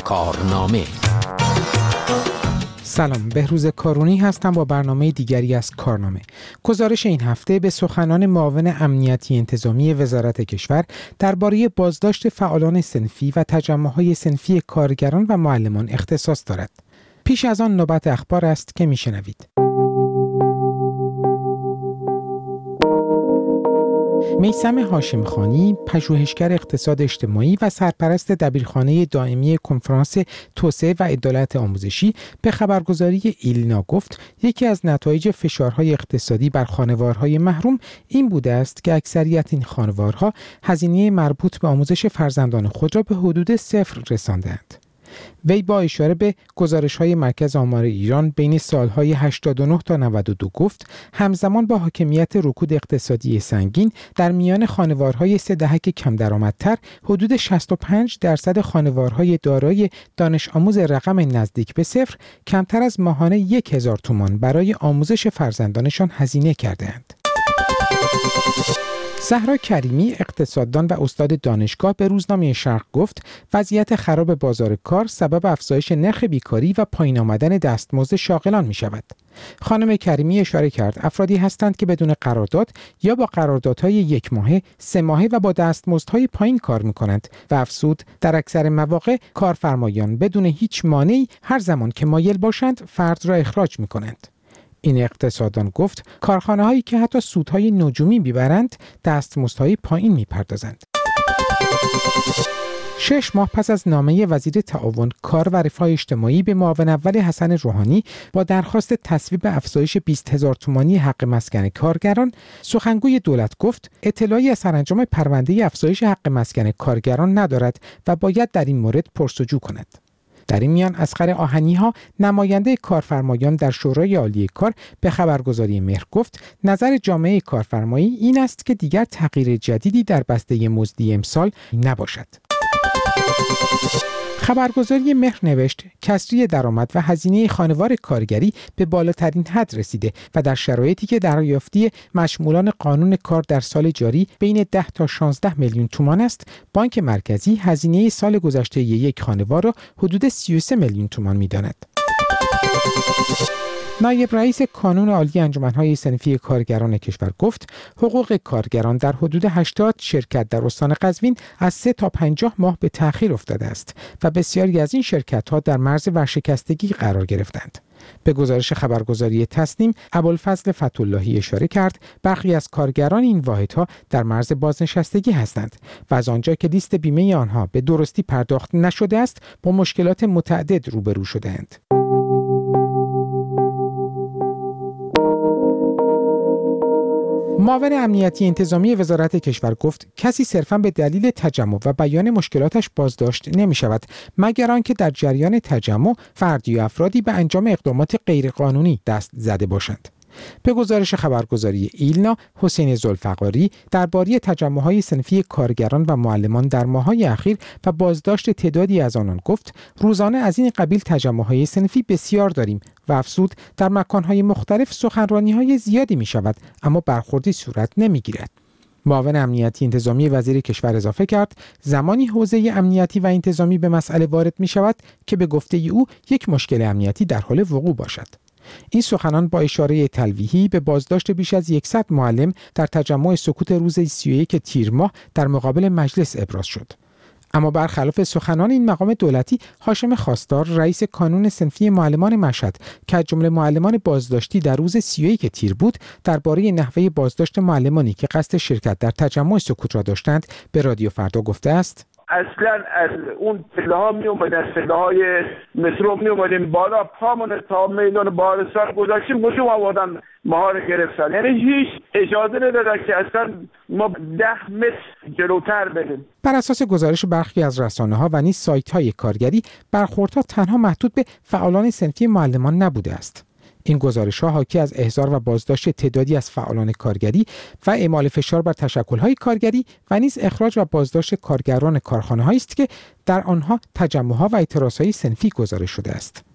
کارنامه. سلام، بهروز کارونی هستم با برنامه دیگری از کارنامه. گزارش این هفته به سخنان معاون امنیتی انتظامی وزارت کشور درباره بازداشت فعالان صنفی و تجمع‌های صنفی کارگران و معلمان اختصاص دارد. پیش از آن نوبت اخبار است که میشنوید. میثم هاشمخانی، پژوهشگر اقتصاد اجتماعی و سرپرست دبیرخانه دائمی کنفرانس توسعه و عدالت آموزشی به خبرگزاری ایلنا گفت یکی از نتایج فشارهای اقتصادی بر خانوارهای محروم این بوده است که اکثریت این خانوارها هزینه مربوط به آموزش فرزندان خود را به حدود صفر رساندند. وی با اشاره به گزارش‌های مرکز آمار ایران بین سالهای 89 تا 92 گفت همزمان با حاکمیت رکود اقتصادی سنگین در میان خانوارهای سه دهک کم درآمدتر حدود 65% خانوارهای دارای دانش آموز رقم نزدیک به صفر کمتر از ماهانه 1000 تومان برای آموزش فرزندانشان هزینه کردند. زهرا کریمی، اقتصاددان و استاد دانشگاه، به روزنامه شرق گفت وضعیت خراب بازار کار سبب افزایش نرخ بیکاری و پایین آمدن دستمزد شاغلان می شود. خانم کریمی اشاره کرد افرادی هستند که بدون قرارداد یا با قراردادهای 1 ماهه، 3 ماهه و با دستمزدهای پایین کار می کنند و افزود در اکثر مواقع کارفرمایان بدون هیچ مانعی هر زمان که مایل باشند فرد را اخراج می کنند. این اقتصاددان گفت کارخانه‌هایی که حتی سودهای نجومی می‌برند دستمزدهای پایین می‌پردازند. 6 ماه پس از نامه وزیر تعاون کار و رفاه اجتماعی به معاون اول حسن روحانی با درخواست تصویب افزایش 20,000 تومانی حق مسکن کارگران، سخنگوی دولت گفت اطلاعی از سرانجام پرونده افزایش حق مسکن کارگران ندارد و باید در این مورد پرس‌وجو کند. در این میان اصغر آهنی‌ها، نماینده کارفرمایان در شورای عالی کار، به خبرگزاری مهر گفت نظر جامعه کارفرمایی این است که دیگر تغییر جدیدی در بسته مزدی امسال نباشد. خبرگزاری مهر نوشت کسری درآمد و هزینه خانوار کارگری به بالاترین حد رسیده و در شرایطی که دریافتی مشمولان قانون کار در سال جاری بین 10 تا 16 میلیون تومان است، بانک مرکزی هزینه سال گذشته یک خانوار را حدود 33 میلیون تومان می‌داند. نایب رئیس کانون عالی انجمن‌های صنفی کارگران کشور گفت حقوق کارگران در حدود 80 شرکت در استان قزوین از 3 تا 50 ماه به تأخیر افتاده است و بسیاری از این شرکت‌ها در مرز ورشکستگی قرار گرفتند. به گزارش خبرگزاری تصنیم، ابوالفضل فتح‌اللهی اشاره کرد برخی از کارگران این واحدها در مرز بازنشستگی هستند و از آنجا که لیست بیمه آنها به درستی پرداخت نشده است، با مشکلات متعدد روبرو شده‌اند. معاون امنیتی انتظامی وزارت کشور گفت کسی صرفاً به دلیل تجمع و بیان مشکلاتش بازداشت نمی شود مگر آنکه در جریان تجمع فردی یا افرادی به انجام اقدامات غیرقانونی دست زده باشند. به گزارش خبرگزاری ایلنا، حسین ذوالفقاری درباره تجمع‌های صنفی کارگران و معلمان در ماه‌های اخیر و بازداشت تعدادی از آنان گفت روزانه از این قبیل تجمع‌های صنفی بسیار داریم و افزود در مکان‌های مختلف سخنرانی‌های زیادی می‌شود اما برخوردی صورت نمی‌گیرد. معاون امنیتی انتظامی وزیر کشور اضافه کرد زمانی حوزه امنیتی و انتظامی به مسئله وارد می‌شود که به گفته او یک مشکل امنیتی در حال وقوع باشد. این سخنان با اشاره تلویحی به بازداشت بیش از 100 معلم در تجمع سکوت روز 31 تیر ماه در مقابل مجلس ابراز شد. اما برخلاف سخنان این مقام دولتی، هاشم خواستار رئیس کانون صنفی معلمان مشهد که از جمله معلمان بازداشتی در روز 31 تیر بود، درباره نحوه بازداشت معلمانی که قصد شرکت در تجمع سکوت را داشتند به رادیو فردا گفته است اصلا از اون پله ها می اومد، از پله های مترو می اومدیم بالا، پامون تا میدان بارستان گذاشتیم هجوم آوردن ماها رو گرفتن. یعنی هیچ اجازه ندادن که اصلا ما 10 متر جلوتر بریم. بر اساس گزارش برخی از رسانه‌ها و نیز سایت‌های کارگری، برخوردها تنها محدود به فعالان صنفی معلمان نبوده است. این گزارش‌ها حاکی از احضار و بازداشت تعدادی از فعالان کارگری و اعمال فشار بر تشکل‌های کارگری و نیز اخراج و بازداشت کارگران کارخانه‌هایی است که در آنها تجمع‌ها و اعتراض‌های صنفی گزارش شده است.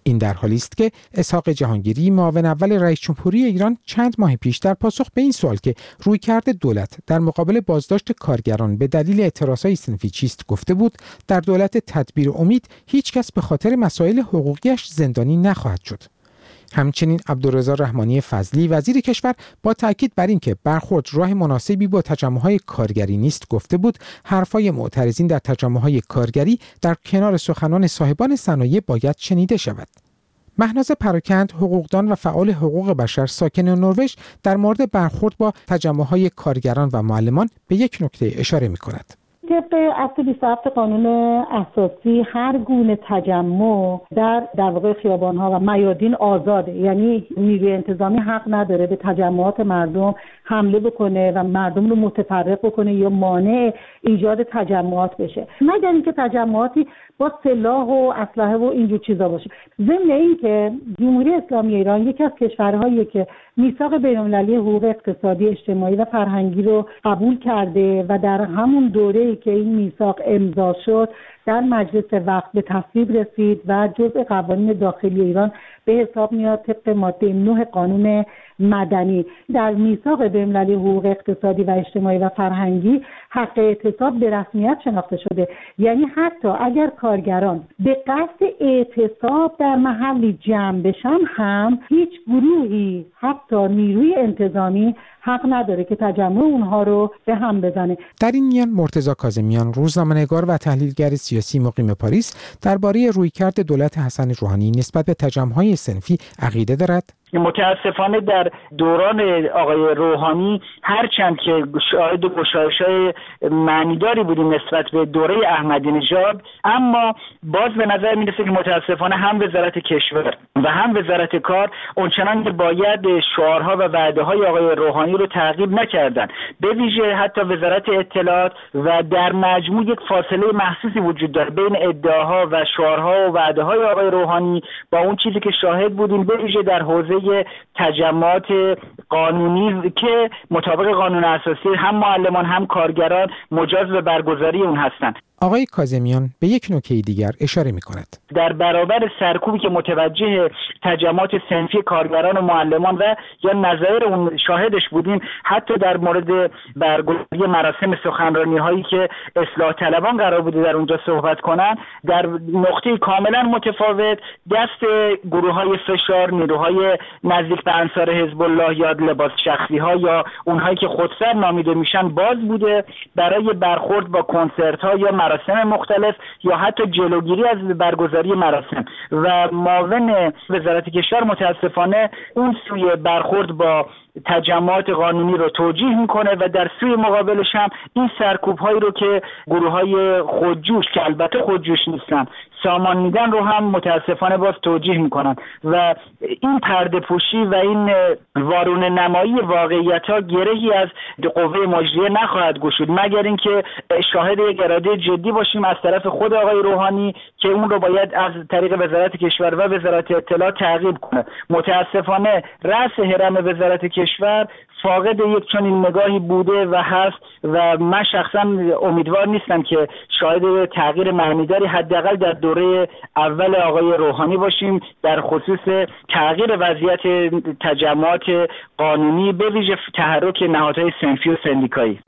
این در حالی است که اسحاق جهانگیری معاون اول رئیس جمهوری ایران چند ماه پیش در پاسخ به این سوال که رویکرد دولت در مقابل بازداشت کارگران به دلیل اعتراضهای صنفی چیست گفته بود در دولت تدبیر امید هیچ کس به خاطر مسائل حقوقیش زندانی نخواهد شد. همچنین عبدالرضا رحمانی فضلی وزیر کشور با تاکید بر اینکه برخورد راه مناسبی با تجمع‌های کارگری نیست گفته بود حرفای معترضین در تجمع‌های کارگری در کنار سخنان صاحبان صنایع باید شنیده شود. مهناز پراکند حقوقدان و فعال حقوق بشر ساکن نروژ در مورد برخورد با تجمع‌های کارگران و معلمان به یک نکته اشاره می‌کند. طبق اصل 27 قانون اساسی هر گونه تجمع در واقع خیابان‌ها و میادین آزاده، یعنی نیروی انتظامی حق نداره به تجمعات مردم حمله بکنه و مردم رو متفرق بکنه یا مانع ایجاد تجمعات بشه، مگر اینکه تجمعاتی با سلاح و اسلحه و اینجور چیزا باشه. ضمن این که جمهوری اسلامی ایران یکی از کشورهاییه که میثاق بین‌المللی حقوق اقتصادی، اجتماعی و فرهنگی رو قبول کرده و در همون دوره‌ای که این میثاق امضا شد در مجلس وقت به تصویب رسید و جزء قوانین داخلی ایران به حساب میاد طبق ماده 9 قانون مدنی. در میثاق بین‌المللی حقوق اقتصادی و اجتماعی و فرهنگی حق اعتصاب به رسمیت شناخته شده، یعنی حتی اگر کارگران به قصد اعتصاب در محلی جمع بشن هم هیچ گروهی حتی نیروی انتظامی حق نداره که تجمع اونها رو به هم بزنه. در این میان مرتضی کاظمیان روزنامه‌نگار و تحلیلگر سیاسی مقیم پاریس درباره رویکرد دولت حسن روحانی نسبت به تجمع‌های صنفی عقیده دارد. متاسفانه در دوران آقای روحانی هرچند که شاهد گشایش‌های معنیداری بودیم نسبت به دوره احمدی نژاد، اما باز به نظر میرسه که متاسفانه هم وزارت کشور و هم وزارت کار اونچنان که باید شعارها و وعده‌های آقای روحانی رو تعقیب نکردن. به ویژه حتی وزارت اطلاعات و در مجموع یک فاصله محسوسی وجود داره بین ادعاها و شعارها و وعده‌های آقای روحانی با اون چیزی که شاهد بودیم، به ویژه در حوزه تجمعات قانونی که مطابق قانون اساسی هم معلمان هم کارگران مجاز به برگزاری اون هستند. آقای کاظمیان به یک نکته دیگر اشاره می‌کند. در برابر سرکوبی که متوجه تجمعات صنفی کارگران و معلمان و یا نظایر اون شاهدش بودیم، حتی در مورد برگزاری مراسم سخنرانی‌هایی که اصلاح طلبان قرار بوده در اونجا صحبت کنن، در نقطه کاملا متفاوت دست گروه‌های فشار، نیروهای نزدیک به انصار حزب الله یا لباس شخصی‌ها یا اونهایی که خودسر نامیده میشن باز بوده برای برخورد با کنسرت‌ها یا مراسم مختلف یا حتی جلوگیری از برگزاری مراسم. و معاون وزارت کشور متاسفانه اون سوی برخورد با تجمعات قانونی رو توجیه میکنه و در سوی مقابلش هم این سرکوب‌هایی رو که گروه‌های خودجوش که البته خودجوش نیستن سامان میدن رو هم متاسفانه باز توجیه میکنن و این پرده پوشی و این وارون نمایی واقعیت‌ها گرهی از قوه مجریه نخواهد گشود مگر اینکه شاهد یک اراده جدی باشیم از طرف خود آقای روحانی که اون رو باید از طریق وزارت کشور و وزارت اطلاعات تعقیب کنه. متاسفانه رأس هرم وزارت کشور فاقد یک چنین نگاهی بوده و هست و من شخصا امیدوار نیستم که شاهد تغییر معنیداری حداقل در دوره اول آقای روحانی باشیم در خصوص تغییر وضعیت تجمعات قانونی به ویژه تحرک نهادهای صنفی و سندیکایی.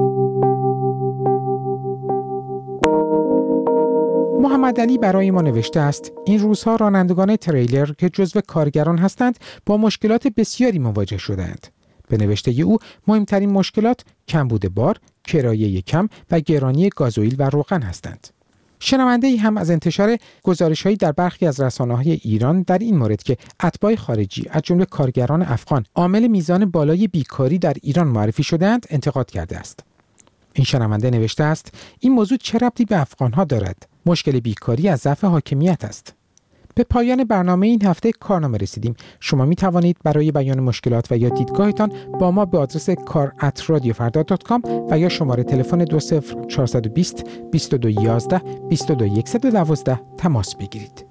محمد علی برای ما نوشته است این روزها رانندگان تریلر که جزو کارگران هستند با مشکلات بسیاری مواجه شدند. به نوشته او مهمترین مشکلات کمبود بار، کرایه کم و گرانی گازوئیل و روغن هستند. شنونده‌ای هم از انتشار گزارش‌هایی در برخی از رسانه‌های ایران در این مورد که اتباع خارجی از جمله کارگران افغان عامل میزان بالای بیکاری در ایران معرفی شده‌اند انتقاد کرده است. این شنونده نوشته است این موضوع چه ربطی به افغان‌ها دارد؟ مشکل بیکاری از ضعف حاکمیت است. به پایان برنامه این هفته کارنامه رسیدیم. شما می توانید برای بیان مشکلات و یا دیدگاهتان با ما به آدرس kar@radiofarda.com و یا شماره تلفن 20420 2211 22112 تماس بگیرید.